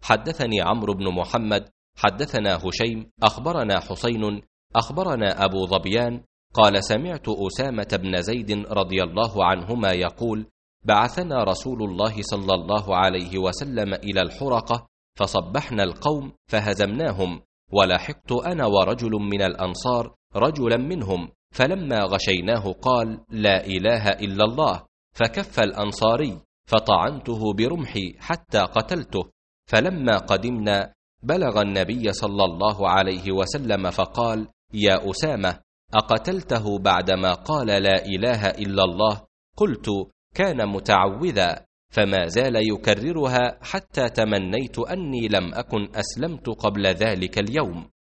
حدثني عمرو بن محمد حدثنا هشيم أخبرنا حسين أخبرنا أبو ظبيان قال سمعت أسامة بن زيد رضي الله عنهما يقول بعثنا رسول الله صلى الله عليه وسلم إلى الحرقة فصبحنا القوم فهزمناهم، ولحقت أنا ورجل من الأنصار رجلا منهم، فلما غشيناه قال لا إله إلا الله، فكف الأنصاري فطعنته برمحي حتى قتلته. فلما قدمنا بلغ النبي صلى الله عليه وسلم فقال يا أسامة أقتلته بعدما قال لا إله إلا الله؟ قلت كان متعوذا، فما زال يكررها حتى تمنيت أني لم أكن أسلمت قبل ذلك اليوم.